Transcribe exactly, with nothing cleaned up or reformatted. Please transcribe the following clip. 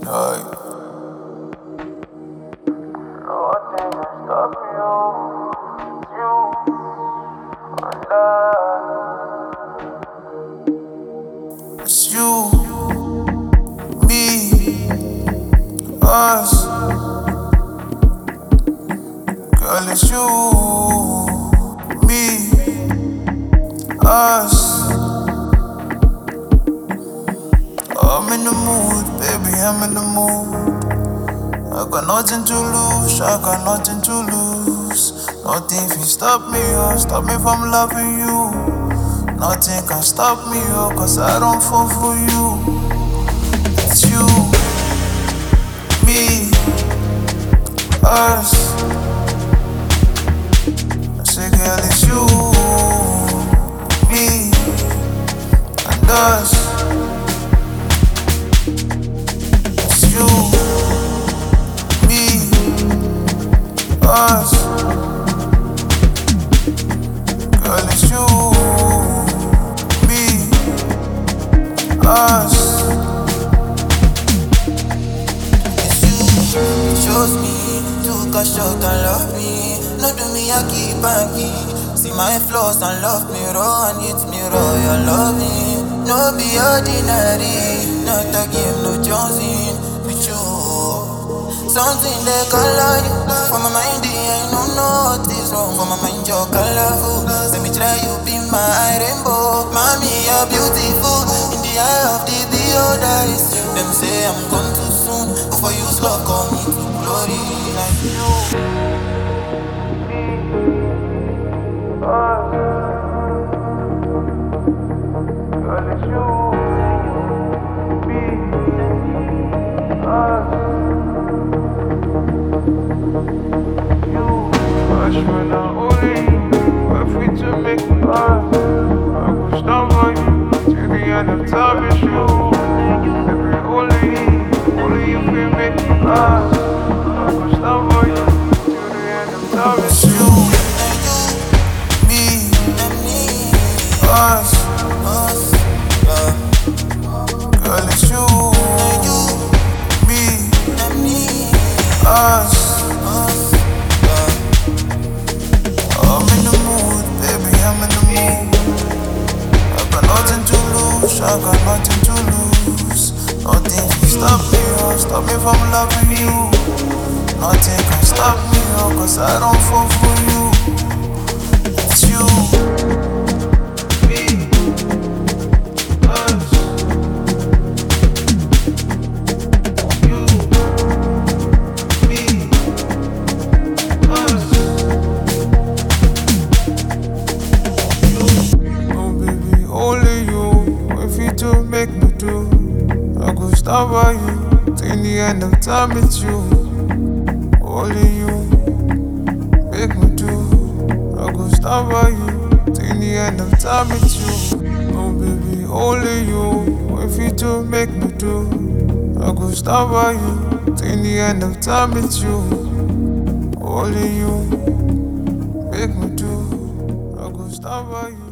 Like, nothing can stop me, oh, it's you and I. It's you, me, us. Girl, it's you, me, us. I'm in the mood, baby, I'm in the mood. I got nothing to lose, I got nothing to lose. Nothing can stop me, or stop me from loving you. Nothing can stop me, oh, cause I don't fall for you. It's you, me, us. I say, girl, it's you, me, and us. It's you, me, us. Girl, it's you, me, us. It's you, it shows me, took a shot and love me. No do me a keep and keep. See my flaws and love me raw and hit me raw, you love me. No be ordinary, not a game, no Jonesing. With you, something they color you. For my mind, I know nothing's wrong. For my mind, you're colorful. Let me try you be my rainbow. Mommy, you're beautiful. In the eye of the beholder is you. Them say I'm gone too soon. Before you slow, call me to glory like you. Girl, it's you, me, us. You, us when I'm only you. We're free to make us. I will stand by you till the end of time. It's you, baby, only you, only you can make us. I will stand by you till the end of time. It's you, me, us. Girl, it's you, me, us. I'm in the mood, baby, I'm in the mood. I got nothing to lose, I got nothing to lose. Nothing can stop me, or stop me from loving you. Nothing can stop me, oh, cause I don't fall for you. It's you, me, us. You, me, us. Oh baby, only you, if you to make me do, I go stand by you till the end of time. It's you, only you, make me do, I go stand by you till the end of time. It's you, oh baby, only you, if you to make me do, I go stand by you till the end of time. It's you, only you, make me do, I go stand by you.